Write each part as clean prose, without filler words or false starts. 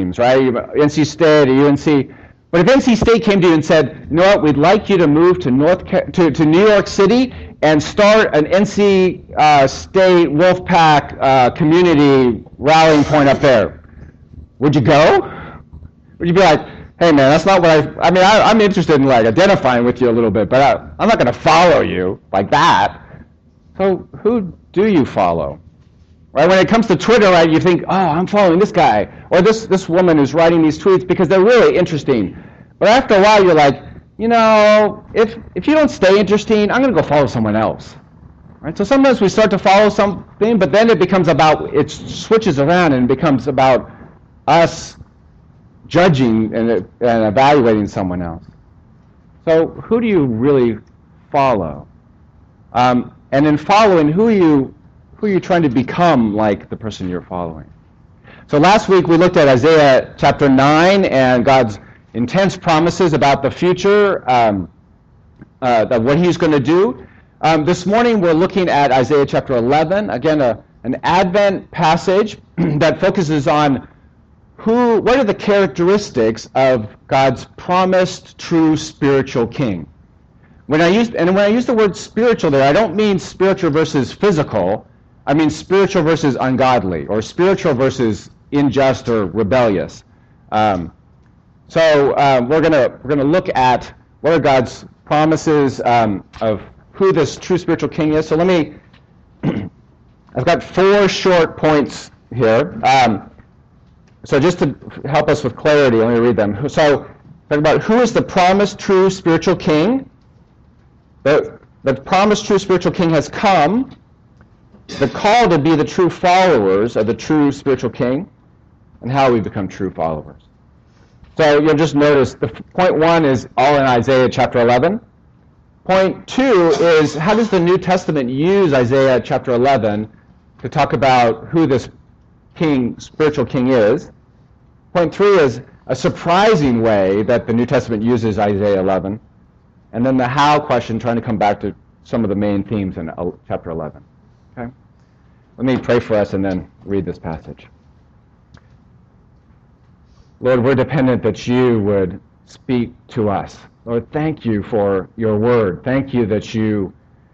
teams, right? NC State or UNC. But if NC State came to you and said, you know what, we'd like you to move to New York City and start an NC State Wolfpack community rallying point up there, would you go? Would you be like, hey man, that's not what I'm interested in like identifying with you a little bit, but I'm not going to follow you like that. So who do you follow? Right? When it comes to Twitter, right, you think, oh, I'm following this guy or this woman who's writing these tweets because they're really interesting. But after a while, you're like, you know, if you don't stay interesting, I'm going to go follow someone else. Right? So sometimes we start to follow something, but then it switches around and becomes about us judging and evaluating someone else. So who do you really follow? And in following, who are you trying to become like the person you're following? So last week we looked at Isaiah chapter 9 and God's intense promises about the future, that what he's going to do. This morning we're looking at Isaiah chapter 11, again an Advent passage that focuses on what are the characteristics of God's promised true spiritual king. When I use the word spiritual there, I don't mean spiritual versus physical. I mean spiritual versus ungodly, or spiritual versus unjust or rebellious. So we're gonna look at what are God's promises of who this true spiritual king is. So I've got 4 short points here. So just to help us with clarity, let me read them. So talk about who is the promised true spiritual king. The promised true spiritual king has come. The call to be the true followers of the true spiritual king, and how we become true followers. So you'll just notice the point 1 is all in Isaiah chapter 11. Point 2 is how does the New Testament use Isaiah chapter 11 to talk about who this spiritual king is. Point 3 is a surprising way that the New Testament uses Isaiah 11. And then the how question, trying to come back to some of the main themes in chapter 11. Okay? Let me pray for us and then read this passage. Lord, we're dependent that you would speak to us. Lord, thank you for your word. Thank you that you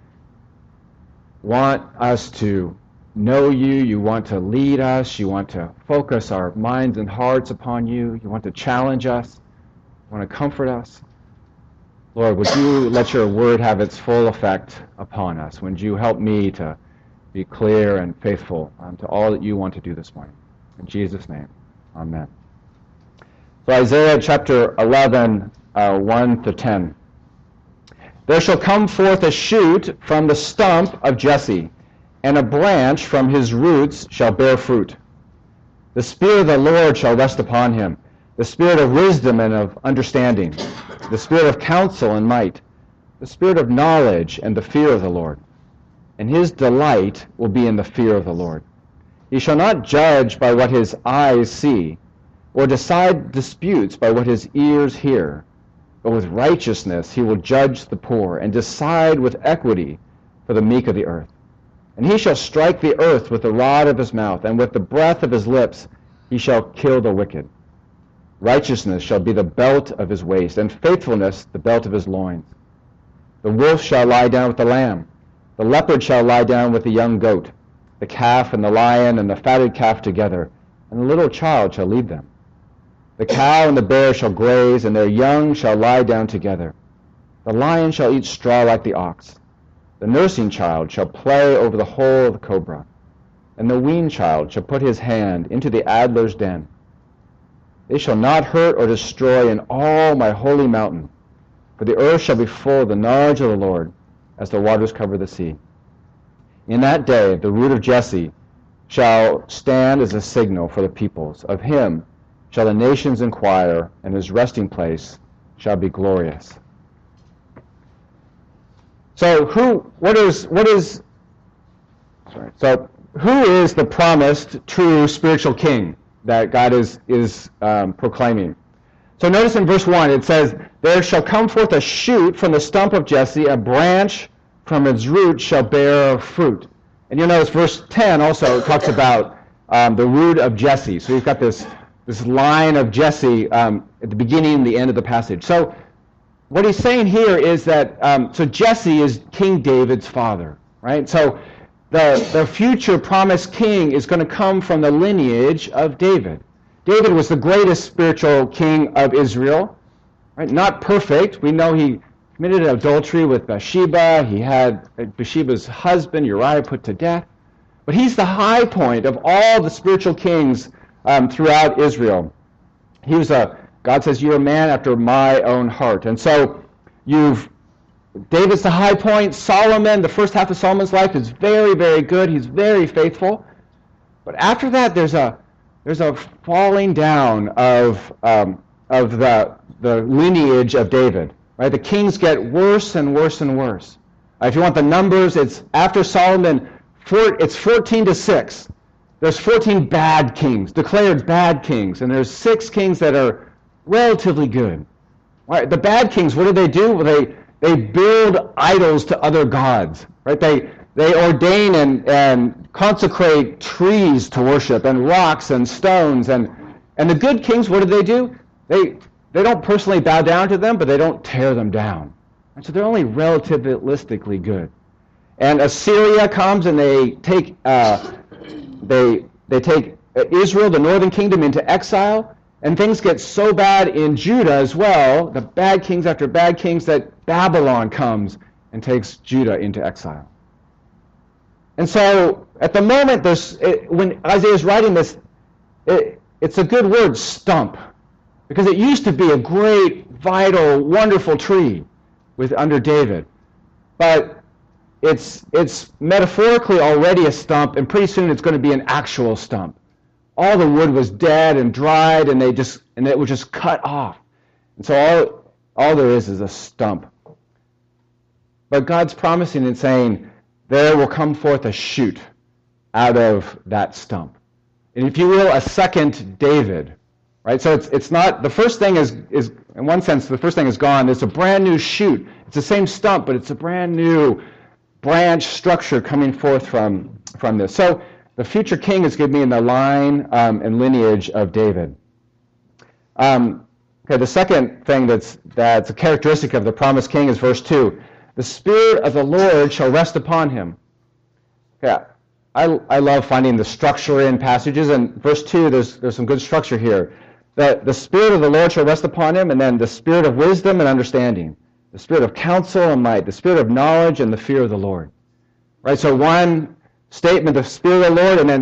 want us to know you. You want to lead us. You want to focus our minds and hearts upon you. You want to challenge us. You want to comfort us. Lord, would you let your word have its full effect upon us? Would you help me to be clear and faithful to all that you want to do this morning? In Jesus' name, amen. So Isaiah chapter 11, 1 to 10. There shall come forth a shoot from the stump of Jesse, and a branch from his roots shall bear fruit. The Spirit of the Lord shall rest upon him, the Spirit of wisdom and of understanding, the Spirit of counsel and might, the Spirit of knowledge and the fear of the Lord. And his delight will be in the fear of the Lord. He shall not judge by what his eyes see, or decide disputes by what his ears hear, but with righteousness he will judge the poor, and decide with equity for the meek of the earth. And he shall strike the earth with the rod of his mouth, and with the breath of his lips he shall kill the wicked. Righteousness shall be the belt of his waist, and faithfulness the belt of his loins. The wolf shall lie down with the lamb, the leopard shall lie down with the young goat, the calf and the lion and the fatted calf together, and the little child shall lead them. The cow and the bear shall graze, and their young shall lie down together. The lion shall eat straw like the ox. The nursing child shall play over the hole of the cobra, and the weaned child shall put his hand into the adder's den. They shall not hurt or destroy in all my holy mountain, for the earth shall be full of the knowledge of the Lord, as the waters cover the sea. In that day the root of Jesse shall stand as a signal for the peoples. Of him shall the nations inquire, and his resting place shall be glorious. So who is the promised true spiritual king that God is proclaiming? So notice in verse 1 it says, there shall come forth a shoot from the stump of Jesse, a branch from its root shall bear fruit. And you'll notice verse 10 also talks about the root of Jesse. So you've got this this line of Jesse at the beginning and the end of the passage. So what he's saying here is that, so Jesse is King David's father, right? So the future promised king is going to come from the lineage of David. David was the greatest spiritual king of Israel, right? Not perfect. We know he committed adultery with Bathsheba. He had Bathsheba's husband, Uriah, put to death. But he's the high point of all the spiritual kings throughout Israel. He was God says, you're a man after my own heart. And so David's the high point. Solomon, the first half of Solomon's life is very, very good. He's very faithful. But after that, there's a falling down of the lineage of David. Right? The kings get worse and worse and worse. If you want the numbers, it's after Solomon, it's 14-6. There's 14 bad kings, declared bad kings, and there's 6 kings that are relatively good. Right? The bad kings, what do? Well, they build idols to other gods. Right? They ordain and consecrate trees to worship, and rocks and stones, and the good kings, what do? They don't personally bow down to them, but they don't tear them down. And so they're only relativistically good. And Assyria comes and they take Israel, the northern kingdom, into exile, and things get so bad in Judah as well, the bad kings after bad kings, that Babylon comes and takes Judah into exile. And so at the moment, when Isaiah's writing this, it's a good word, stump, because it used to be a great, vital, wonderful tree under David. But it's metaphorically already a stump, and pretty soon it's going to be an actual stump. All the wood was dead and dried, and it was just cut off. And so all there is a stump. But God's promising and saying, there will come forth a shoot out of that stump. And if you will, a second David. Right? So it's not, the first thing is in one sense, the first thing is gone. It's a brand new shoot. It's the same stump, but it's a brand new branch structure coming forth from this. So the future king is going to be in the line and lineage of David. Okay, the second thing that's a characteristic of the promised king is verse 2. The Spirit of the Lord shall rest upon him. Okay, I love finding the structure in passages, and verse 2, there's some good structure here. The Spirit of the Lord shall rest upon him, and then the Spirit of wisdom and understanding, the Spirit of counsel and might, the Spirit of knowledge and the fear of the Lord. Right, so one statement of Spirit of the Lord, and then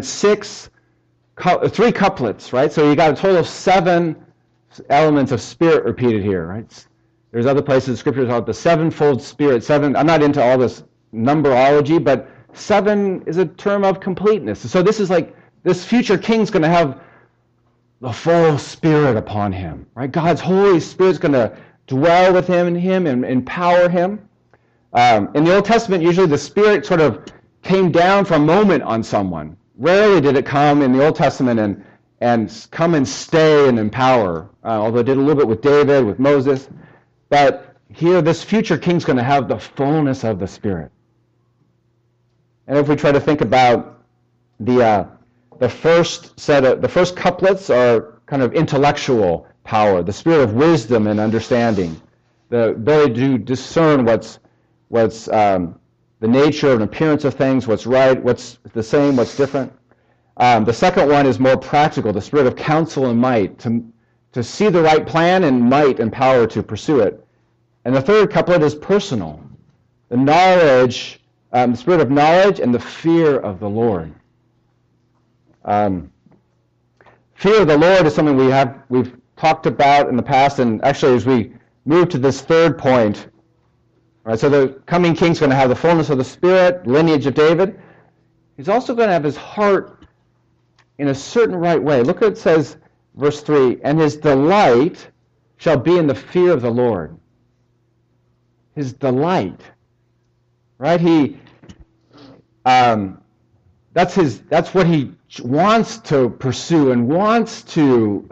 3 couplets, right? So you got a total of 7 elements of Spirit repeated here, right? There's other places in Scripture called the sevenfold Spirit. 7, I'm not into all this numberology, but 7 is a term of completeness. So this is like, this future king's going to have the full Spirit upon him, right? God's Holy Spirit's going to dwell with him and empower him. In the Old Testament, usually the Spirit sort of came down for a moment on someone. Rarely did it come in the Old Testament and come and stay and empower, although it did a little bit with David, with Moses. But here, this future king's going to have the fullness of the Spirit. And if we try to think about the first couplets are kind of intellectual power, the spirit of wisdom and understanding, the ability to discern what's the nature and appearance of things, what's right, what's the same, what's different. The second one is more practical, the spirit of counsel and might, to see the right plan, and might and power to pursue it. And the third couplet is personal, the knowledge, the spirit of knowledge and the fear of the Lord. Fear of the Lord is something we've talked about in the past, and actually as we move to this third point, right, so the coming king's going to have the fullness of the Spirit, lineage of David. He's also going to have his heart in a certain right way. Look what it says, verse 3, and his delight shall be in the fear of the Lord. His delight, right? That's what he wants to pursue and wants to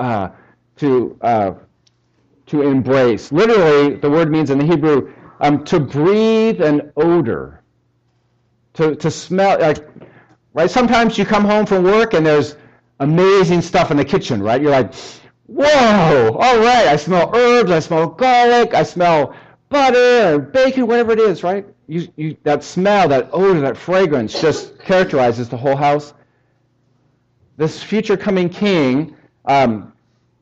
embrace. Literally, the word means in the Hebrew to breathe an odor, to smell. Like, right? Sometimes you come home from work and there's amazing stuff in the kitchen, right? You're like, whoa, all right, I smell herbs, I smell garlic, I smell butter or bacon, whatever it is, right? That smell, that odor, that fragrance just characterizes the whole house. This future coming king, the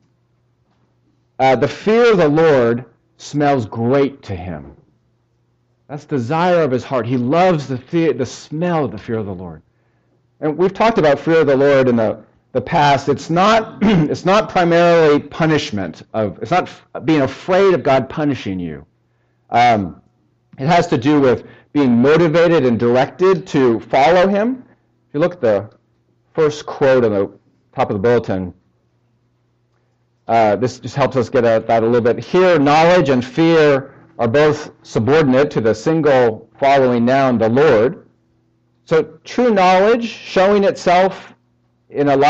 fear of the Lord smells great to him. That's the desire of his heart. He loves the smell of the fear of the Lord. And we've talked about fear of the Lord in the past. It's not it's not primarily punishment it's not being afraid of God punishing you. It has to do with being motivated and directed to follow him. If you look at the first quote on the top of the bulletin, this just helps us get at that a little bit. Here, knowledge and fear are both subordinate to the single following noun, the Lord. So true knowledge shows itself in a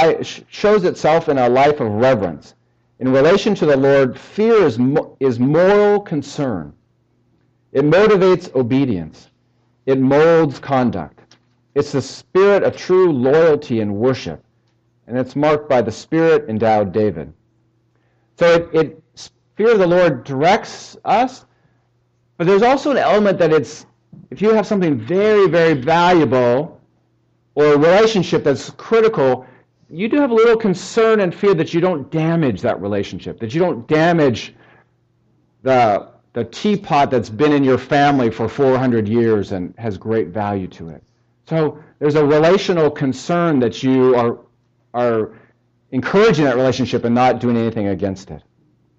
life of reverence. In relation to the Lord, fear is moral concern. It motivates obedience. It molds conduct. It's the spirit of true loyalty and worship, and it's marked by the Spirit-endowed David. So fear of the Lord directs us, but there's also an element that if you have something very, very valuable or a relationship that's critical, you do have a little concern and fear that you don't damage that relationship, that you don't damage the teapot that's been in your family for 400 years and has great value to it. So there's a relational concern that you are encouraging that relationship and not doing anything against it.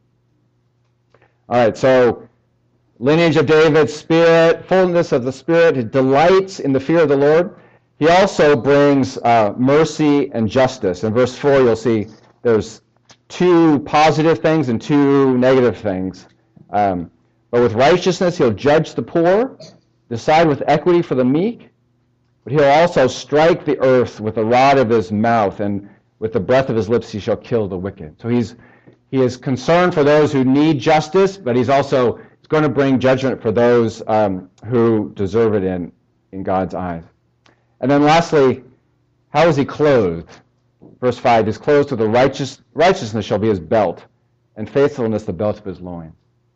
All right, so lineage of David, Spirit, fullness of the Spirit, he delights in the fear of the Lord. He also brings mercy and justice. In verse 4, you'll see there's 2 positive things and 2 negative things. But with righteousness, he'll judge the poor, decide with equity for the meek, but he'll also strike the earth with the rod of his mouth, and with the breath of his lips he shall kill the wicked. So he is concerned for those who need justice, but he's going to bring judgment for those who deserve it in God's eyes. And then lastly, how is he clothed? Verse 5, he's clothed with the righteousness shall be his belt, and faithfulness the belt of his loins.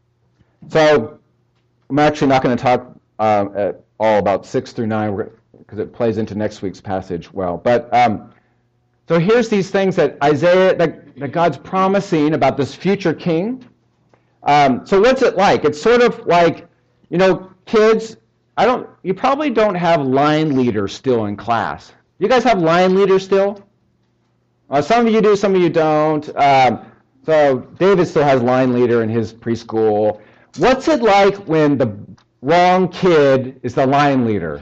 So I'm actually not going to talk at all about 6 through 9 because it plays into next week's passage well. But so here's these things that Isaiah, that God's promising about this future king. So what's it like? It's sort of like, kids, you probably don't have line leaders still in class. You guys have line leaders still? Some of you do, some of you don't. So David still has line leader in his preschool. What's it like when the wrong kid is the line leader?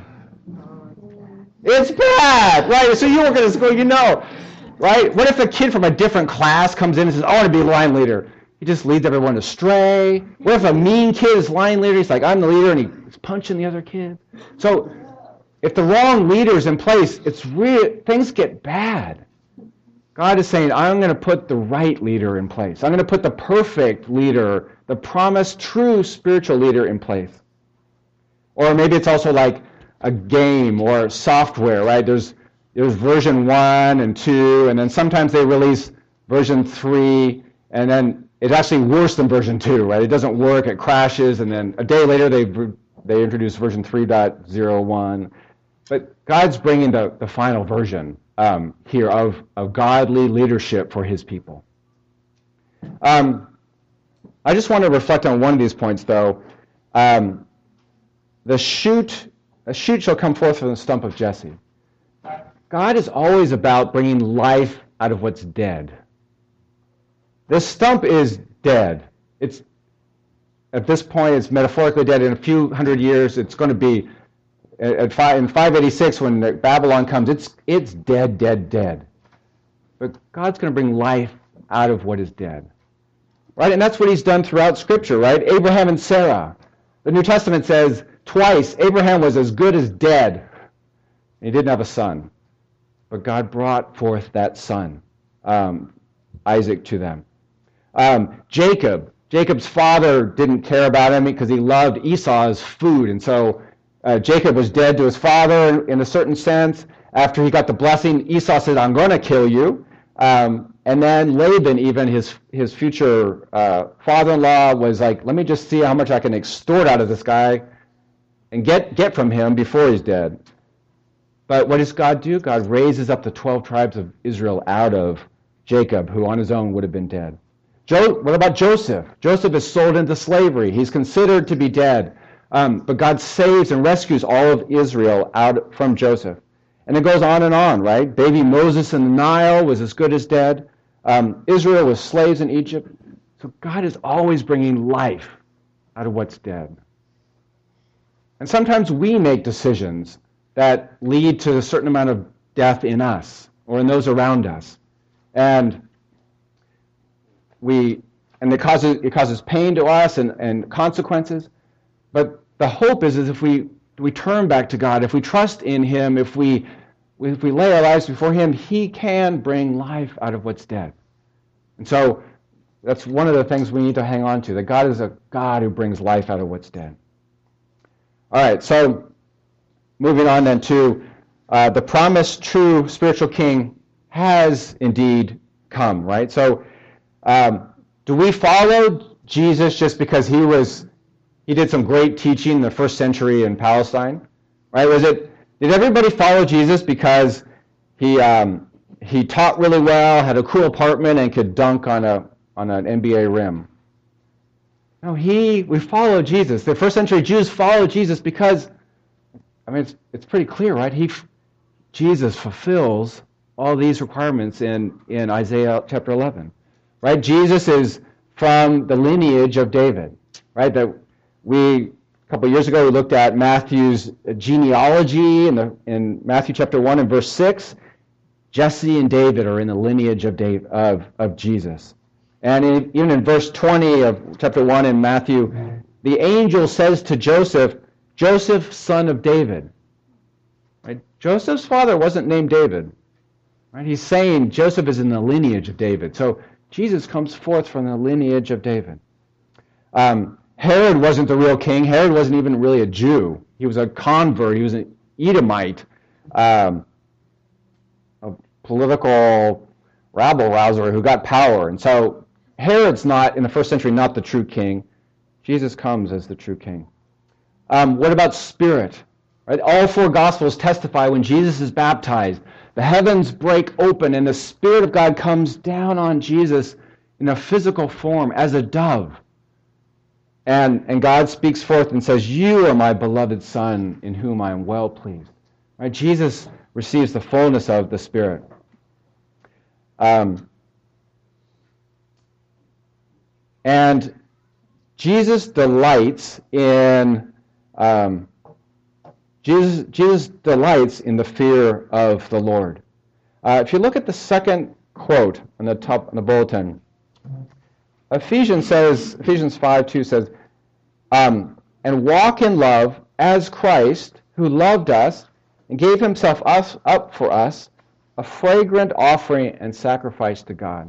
It's bad, right? So you work at a school, right? What if a kid from a different class comes in and says, I want to be the line leader? He just leads everyone astray. What if a mean kid is line leader? He's like, I'm the leader, and he's punching the other kid. So if the wrong leader is in place, things get bad. God is saying, I'm going to put the right leader in place. I'm going to put the perfect leader, the promised true spiritual leader in place. Or maybe it's also like a game or software, right? There's version 1 and 2, and then sometimes they release version 3, and then it's actually worse than version 2, right? It doesn't work, it crashes, and then a day later they introduce version 3.01. But God's bringing the final version here of godly leadership for his people. I just want to reflect on one of these points, though. A shoot shall come forth from the stump of Jesse. God is always about bringing life out of what's dead. This stump is dead. At this point, it's metaphorically dead. In a few hundred years, it's going to be, in 586, when Babylon comes, it's dead, dead, dead. But God's going to bring life out of what is dead. Right? And that's what he's done throughout Scripture, right? Abraham and Sarah. The New Testament says twice, Abraham was as good as dead. He didn't have a son. But God brought forth that son, Isaac, to them. Jacob's father didn't care about him because he loved Esau as food. And so Jacob was dead to his father in a certain sense. After he got the blessing, Esau said, I'm going to kill you. And then Laban, even his future father-in-law, was like, let me just see how much I can extort out of this guy and get from him before he's dead. But what does God do? God raises up the 12 tribes of Israel out of Jacob, who on his own would have been dead. What about Joseph? Joseph is sold into slavery. He's considered to be dead. But God saves and rescues all of Israel out from Joseph. And it goes on, right? Baby Moses in the Nile was as good as dead. Israel was slaves in Egypt. So God is always bringing life out of what's dead. And sometimes we make decisions that lead to a certain amount of death in us or in those around us. And it causes pain to us and consequences. But the hope is if we turn back to God, if we trust in Him, if we lay our lives before Him, He can bring life out of what's dead. And so that's one of the things we need to hang on to, that God is a God who brings life out of what's dead. All right, so moving on then to the promised true spiritual king has indeed come, right? So do we follow Jesus just because he did some great teaching in the first century in Palestine, right? Did everybody follow Jesus because he taught really well, had a cool apartment, and could dunk on an NBA rim? No, we follow Jesus. The first century Jews followed Jesus because, it's pretty clear, right? Jesus fulfills all these requirements in Isaiah chapter 11, right? Jesus is from the lineage of David, right? A couple of years ago, we looked at Matthew's genealogy in Matthew chapter 1 and verse 6. Jesse and David are in the lineage of Jesus. And even in verse 20 of chapter 1 in Matthew, the angel says to Joseph, Joseph, son of David. Right? Joseph's father wasn't named David. Right? He's saying Joseph is in the lineage of David. So Jesus comes forth from the lineage of David. Herod wasn't the real king. Herod wasn't even really a Jew. He was a convert. He was an Edomite, a political rabble-rouser who got power. And so Herod's not, in the first century, not the true king. Jesus comes as the true king. What about Spirit? Right? All four Gospels testify when Jesus is baptized, the heavens break open and the Spirit of God comes down on Jesus in a physical form as a dove. And God speaks forth and says, you are my beloved Son in whom I am well pleased. Right? Jesus receives the fullness of the Spirit. And Jesus delights in the fear of the Lord. If you look at the second quote on the top on the bulletin, Ephesians 5:2 says, and walk in love as Christ, who loved us and gave himself up for us, a fragrant offering and sacrifice to God.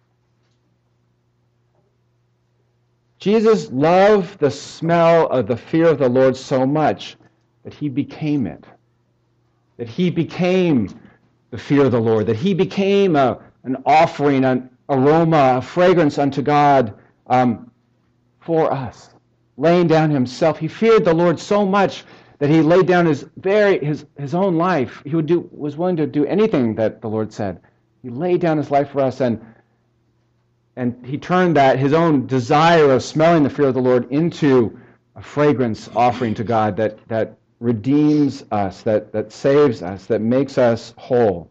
Jesus loved the smell of the fear of the Lord so much that he became it. That he became the fear of the Lord. That he became an offering, an aroma, a fragrance unto God for us. Laying down himself. He feared the Lord so much that he laid down his own life. He was willing to do anything that the Lord said. He laid down his life for us, and he turned his own desire of smelling the fear of the Lord into a fragrance offering to God that redeems us, that saves us, that makes us whole.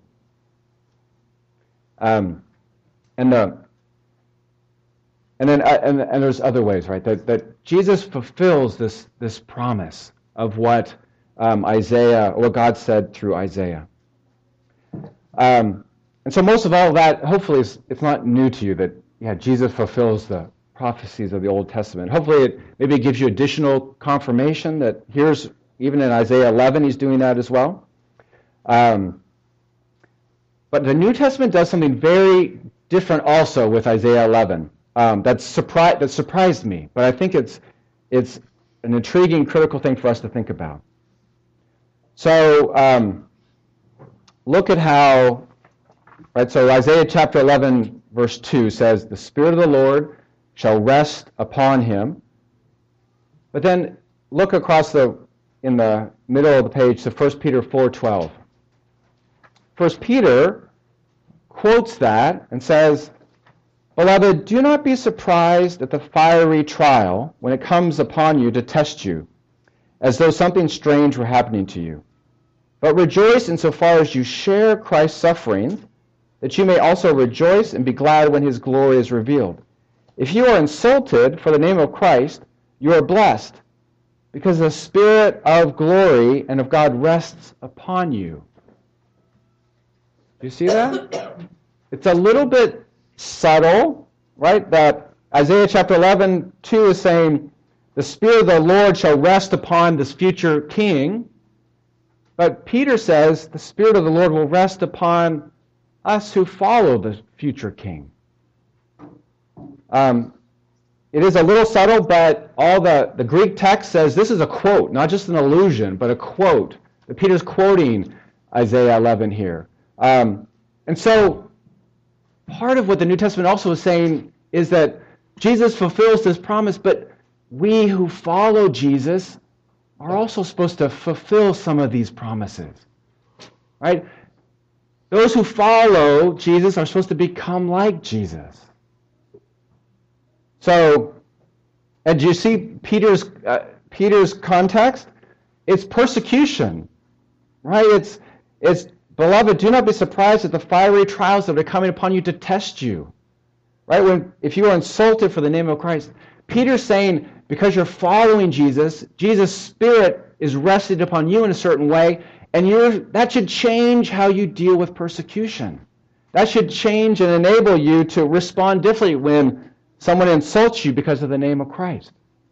And there's other ways, right? That Jesus fulfills this promise of what what God said through Isaiah. And so most of all that, hopefully, it's not new to you that Jesus fulfills the prophecies of the Old Testament. Hopefully, maybe it gives you additional confirmation that even in Isaiah 11, he's doing that as well. But the New Testament does something very different also with Isaiah 11. That surprised me, but I think it's an intriguing, critical thing for us to think about. So look at how Right, so Isaiah chapter 11, verse 2 says, "The Spirit of the Lord shall rest upon him." But then look across in the middle of the page to 1 Peter 4:12. 1 Peter quotes that and says, "Beloved, do not be surprised at the fiery trial when it comes upon you to test you, as though something strange were happening to you. But rejoice insofar as you share Christ's sufferings, that you may also rejoice and be glad when his glory is revealed. If you are insulted for the name of Christ, you are blessed, because the Spirit of glory and of God rests upon you." Do you see that? It's a little bit subtle, right? That Isaiah chapter 11, 2 is saying, the Spirit of the Lord shall rest upon this future king. But Peter says the Spirit of the Lord will rest upon us who follow the future king. It is a little subtle, but all the Greek text says this is a quote, not just an allusion, but a quote. That Peter's quoting Isaiah 11 here. And so part of what the New Testament also is saying is that Jesus fulfills this promise, but we who follow Jesus are also supposed to fulfill some of these promises. Right? Those who follow Jesus are supposed to become like Jesus. So, and do you see Peter's context? It's persecution, right? It's beloved, do not be surprised at the fiery trials that are coming upon you to test you, right? If you are insulted for the name of Christ, Peter's saying because you're following Jesus, Jesus' Spirit is rested upon you in a certain way, and that should change how you deal with persecution. That should change and enable you to respond differently when someone insults you because of the name of Christ.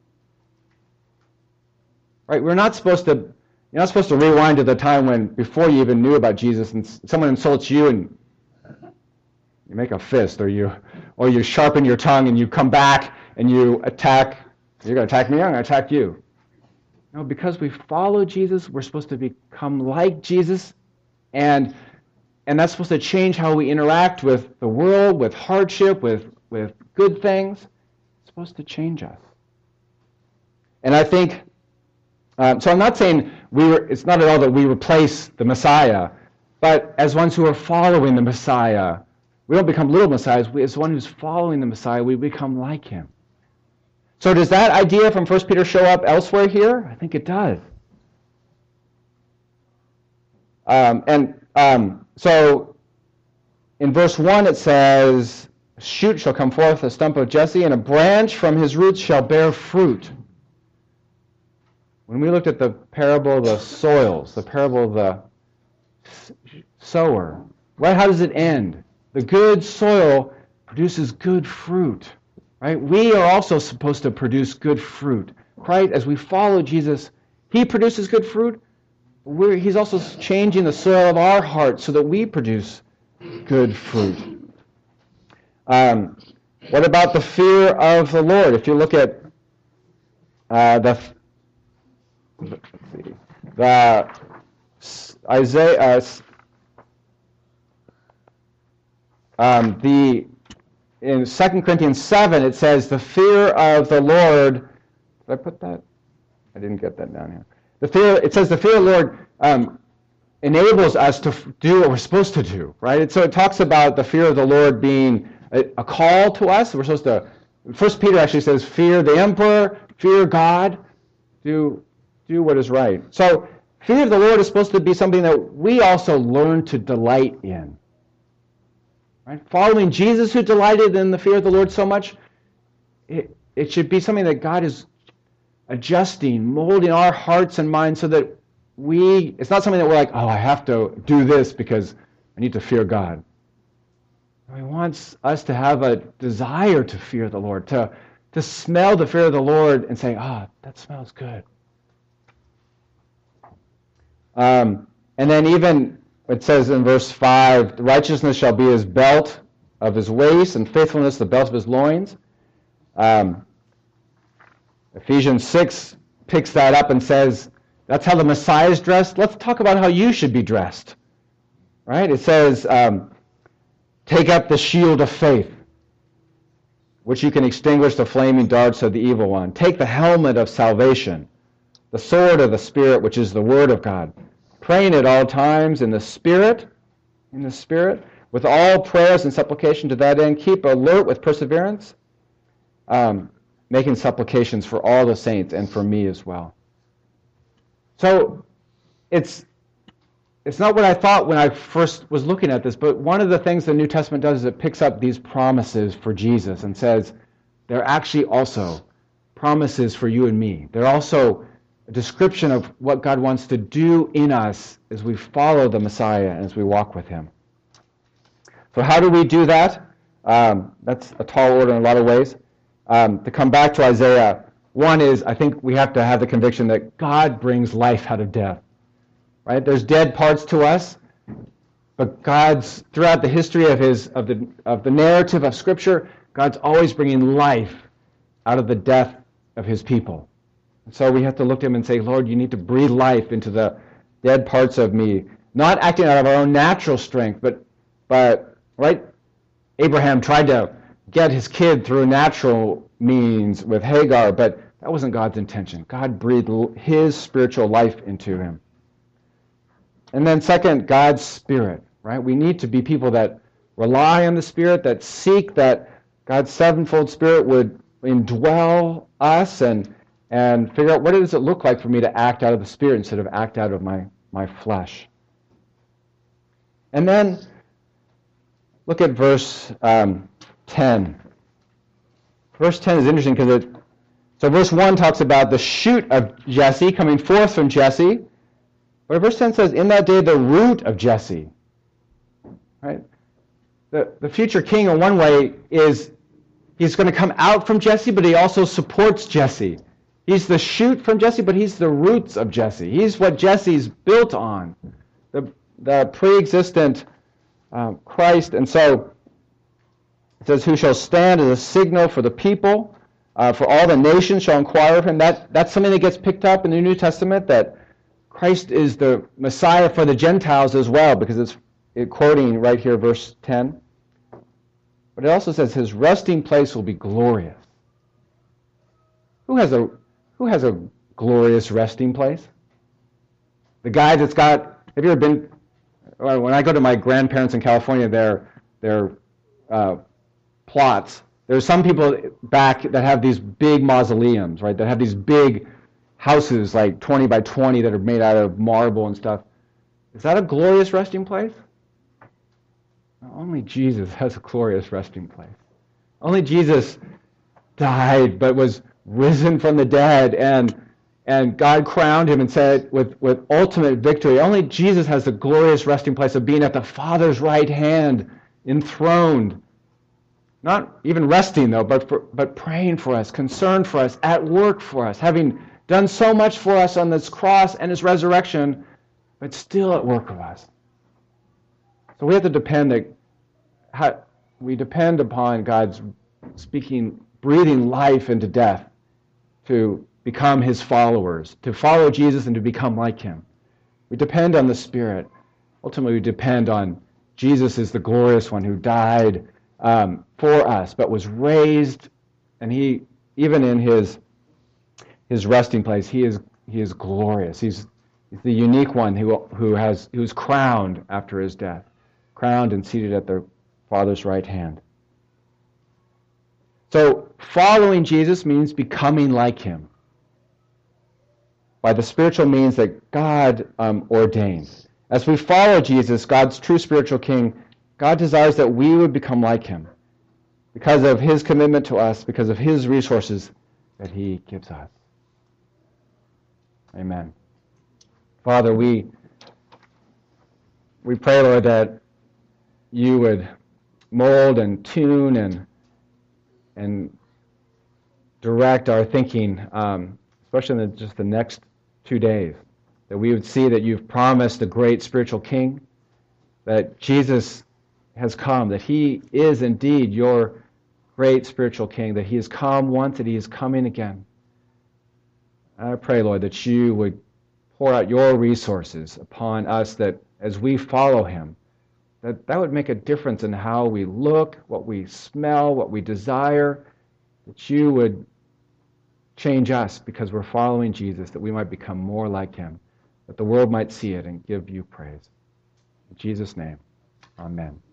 Right? You're not supposed to rewind to the time when before you even knew about Jesus and someone insults you and you make a fist or you sharpen your tongue and you come back and you attack. You're going to attack me, I'm going to attack you. No, because we follow Jesus, we're supposed to become like Jesus, and that's supposed to change how we interact with the world, with hardship, with good things. It's supposed to change us. And I think, so I'm not saying it's not at all that we replace the Messiah, but as ones who are following the Messiah, we don't become little messiahs. As one who's following the Messiah, we become like him. So does that idea from 1 Peter show up elsewhere here? I think it does. So in verse 1 it says, "A shoot shall come forth, a stump of Jesse, and a branch from his roots shall bear fruit." When we looked at the parable of the soils, the parable of the sower, right? How does it end? The good soil produces good fruit. Right? We are also supposed to produce good fruit. Right? As we follow Jesus, he produces good fruit. He's also changing the soil of our hearts so that we produce good fruit. What about the fear of the Lord? If you look at Isaiah, in 2 Corinthians 7, it says, the fear of the Lord... Did I put that? I didn't get that down here. It says the fear of the Lord enables us to do what we're supposed to do, right? So it talks about the fear of the Lord being a call to us. We're supposed to... 1 Peter actually says, fear the emperor, fear God, do what is right. So fear of the Lord is supposed to be something that we also learn to delight in. Right? Following Jesus, who delighted in the fear of the Lord so much, it should be something that God is adjusting, molding our hearts and minds so that it's not something that we're like, oh, I have to do this because I need to fear God. He wants us to have a desire to fear the Lord, to smell the fear of the Lord and say, that smells good. And then even it says in verse 5, righteousness shall be his belt of his waist, and faithfulness the belt of his loins. Ephesians 6 picks that up and says, that's how the Messiah is dressed. Let's talk about how you should be dressed. Right? It says, Take up the shield of faith, which you can extinguish the flaming darts of the evil one. Take the helmet of salvation, the sword of the Spirit, which is the word of God, praying at all times in the Spirit, with all prayers and supplication to that end. Keep alert with perseverance, making supplications for all the saints and for me as well. So it's not what I thought when I first was looking at this, but one of the things the New Testament does is it picks up these promises for Jesus and says they're actually also promises for you and me. They're also a description of what God wants to do in us as we follow the Messiah and as we walk with him. So how do we do that? That's a tall order in a lot of ways. To come back to Isaiah, one is I think we have to have the conviction that God brings life out of death. Right? There's dead parts to us, but God's throughout the history of the narrative of Scripture, God's always bringing life out of the death of his people. And so we have to look to him and say, Lord, you need to breathe life into the dead parts of me, not acting out of our own natural strength, but right? Abraham tried to get his kid through natural means with Hagar, but that wasn't God's intention. God breathed his spiritual life into him. And then second, God's Spirit, right? We need to be people that rely on the Spirit, that seek that God's sevenfold Spirit would indwell us and figure out what does it look like for me to act out of the Spirit instead of act out of my flesh. And then look at verse 10. Verse 10 is interesting because so verse 1 talks about the shoot of Jesse coming forth from Jesse. But verse 10 says, in that day, the root of Jesse. Right? The future king, in one way, he's going to come out from Jesse, but he also supports Jesse. He's the shoot from Jesse, but he's the roots of Jesse. He's what Jesse's built on, the pre-existent Christ. And so it says, who shall stand as a signal for the people, for all the nations shall inquire of him. That's something that gets picked up in the New Testament, that Christ is the Messiah for the Gentiles as well, because it's quoting right here, verse 10. But it also says his resting place will be glorious. Who has a glorious resting place? The guy that's got, have you ever been, when I go to my grandparents in California, their plots, there's some people back that have these big mausoleums, right, that have these big houses like 20 by 20 that are made out of marble and stuff. Is that a glorious resting place? No, only Jesus has a glorious resting place. Only Jesus died but was risen from the dead and God crowned him and said with ultimate victory. Only Jesus has the glorious resting place of being at the Father's right hand, enthroned. Not even resting though, but praying for us, concerned for us, at work for us, having done so much for us on this cross and his resurrection, but still at work with us. So we have to depend upon God's breathing life into death to become his followers, to follow Jesus and to become like him. We depend on the Spirit. Ultimately, we depend on Jesus is the glorious one who died for us, but was raised, and he, even in his resting place, he is glorious. He's the unique one who's crowned after his death, crowned and seated at the Father's right hand. So following Jesus means becoming like him by the spiritual means that God ordained. As we follow Jesus, God's true spiritual king, God desires that we would become like him because of his commitment to us, because of his resources that he gives us. Amen. Father, we pray, Lord, that you would mold and tune and direct our thinking, especially in just the next 2 days, that we would see that you've promised a great spiritual king, that Jesus has come, that he is indeed your great spiritual king, that he has come once and he is coming again. I pray, Lord, that you would pour out your resources upon us, that as we follow him, that would make a difference in how we look, what we smell, what we desire, that you would change us because we're following Jesus, that we might become more like him, that the world might see it and give you praise. In Jesus' name, amen.